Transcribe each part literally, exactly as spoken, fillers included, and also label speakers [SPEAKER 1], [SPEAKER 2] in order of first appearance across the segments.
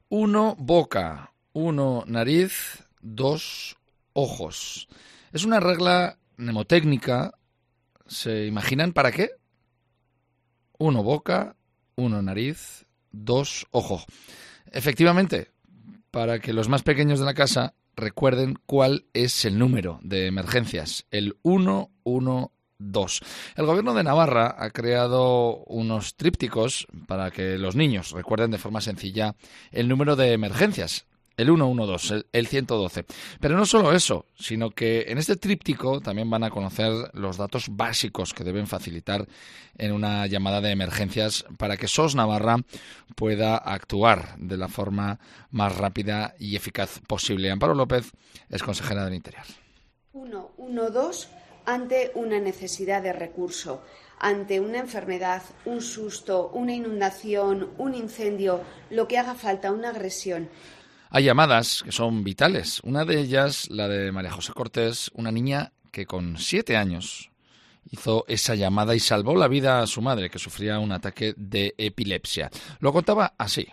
[SPEAKER 1] uno boca, uno nariz, dos ojos. Es una regla mnemotécnica. ¿Se imaginan para qué? Uno boca, uno nariz, dos ojos. Efectivamente, para que los más pequeños de la casa recuerden cuál es el número de emergencias, el uno uno dos. El Gobierno de Navarra ha creado unos trípticos para que los niños recuerden de forma sencilla el número de emergencias, el uno uno dos, el, el ciento doce. Pero no solo eso, sino que en este tríptico también van a conocer los datos básicos que deben facilitar en una llamada de emergencias para que S O S Navarra pueda actuar de la forma más rápida y eficaz posible. Amparo López es consejera del Interior.
[SPEAKER 2] uno uno dos ante una necesidad de recurso, ante una enfermedad, un susto, una inundación, un incendio, lo que haga falta, una agresión.
[SPEAKER 1] Hay llamadas que son vitales. Una de ellas, la de María José Cortés, una niña que con siete años hizo esa llamada y salvó la vida a su madre, que sufría un ataque de epilepsia. Lo contaba así.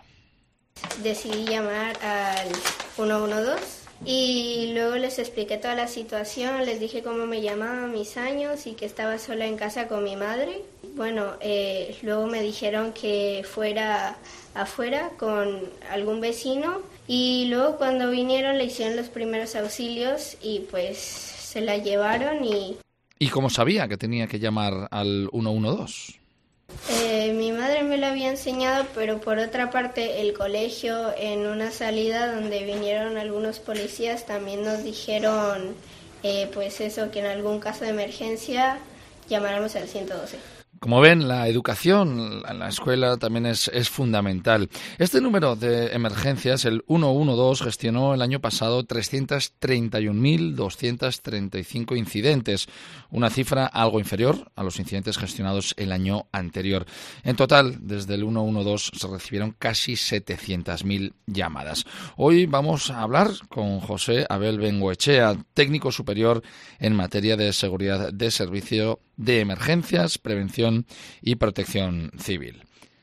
[SPEAKER 3] Decidí llamar al uno uno dos y luego les expliqué toda la situación, les dije cómo me llamaba, mis años y que estaba sola en casa con mi madre. Bueno, eh, luego me dijeron que fuera afuera con algún vecino y luego cuando vinieron le hicieron los primeros auxilios y pues se la llevaron y...
[SPEAKER 1] ¿Y cómo sabía que tenía que llamar al uno uno dos?
[SPEAKER 3] Eh, mi madre me lo había enseñado, pero por otra parte el colegio, en una salida donde vinieron algunos policías, también nos dijeron eh, pues eso, que en algún caso de emergencia llamáramos al ciento doce.
[SPEAKER 1] Como ven, la educación en la escuela también es, es fundamental. Este número de emergencias, el uno uno dos, gestionó el año pasado trescientos treinta y un mil doscientos treinta y cinco incidentes, una cifra algo inferior a los incidentes gestionados el año anterior. En total, desde el uno uno dos se recibieron casi setecientas mil llamadas. Hoy vamos a hablar con José Abel Bengoechea, técnico superior en materia de seguridad de servicio de emergencias, prevención y protección civil.